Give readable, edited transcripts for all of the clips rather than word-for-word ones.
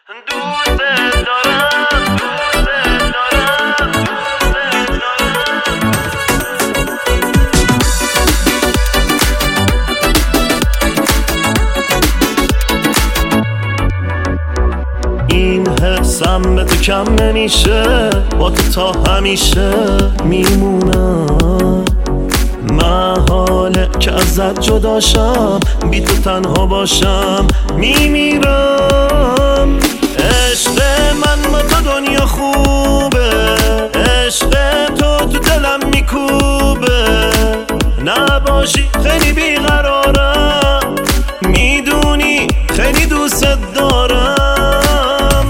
این حسم به تو کم نمیشه، با تو تا همیشه میمونم. محاله که ازت جداشم، بی تو تنها باشم میمیرم. عشق من با تو دنیا خوبه، عشق تو تو دلم میکوبه. نباشی خیلی بیقرارم، میدونی خیلی دوست دارم.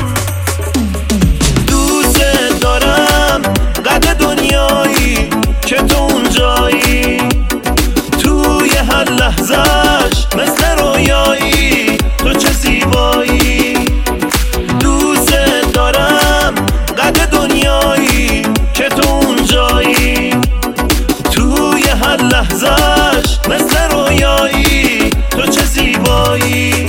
دوست دارم قد دنیایی که تو اونجایی، توی هر لحظهش مثل رویایی، تو چه زیبایی. دوست دارم قد دنیایی که تو اونجایی، توی هر لحظهش مثل رویایی، تو چه زیبایی.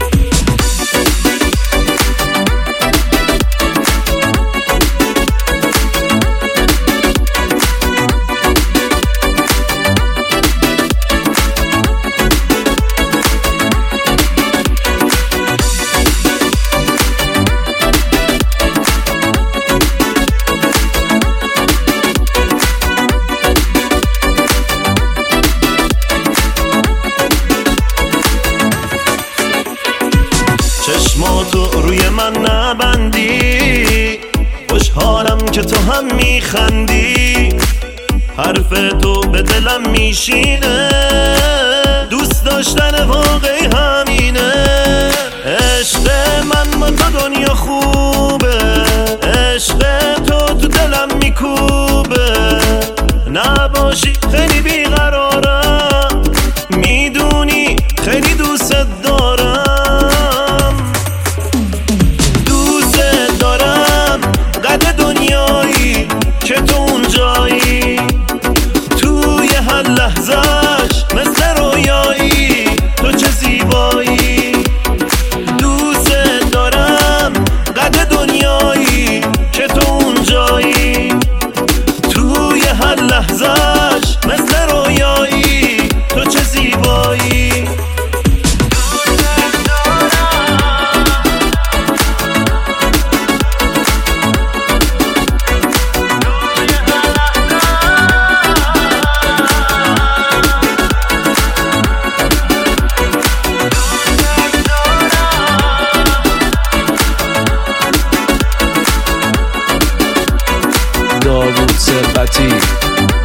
چشماتو روی من نبندی، خوشحالم که تو هم میخندی. حرف تو به دلم میشینه، دوست داشتن واقعی همینه. عشق من با تو دنیا خوبه، عشق تو تو دلم میکوبه. نباشی خیلی بیقرارم، میدونی خیلی دوست دارم. که تو اونجایی، توی هر لحظهش مثل رویایی، تو چه زیبایی. دوست دارم قد دنیایی که تو اونجایی، توی هر لحظهش مثل رویایی، تو چه زیبایی. داوود ثروتی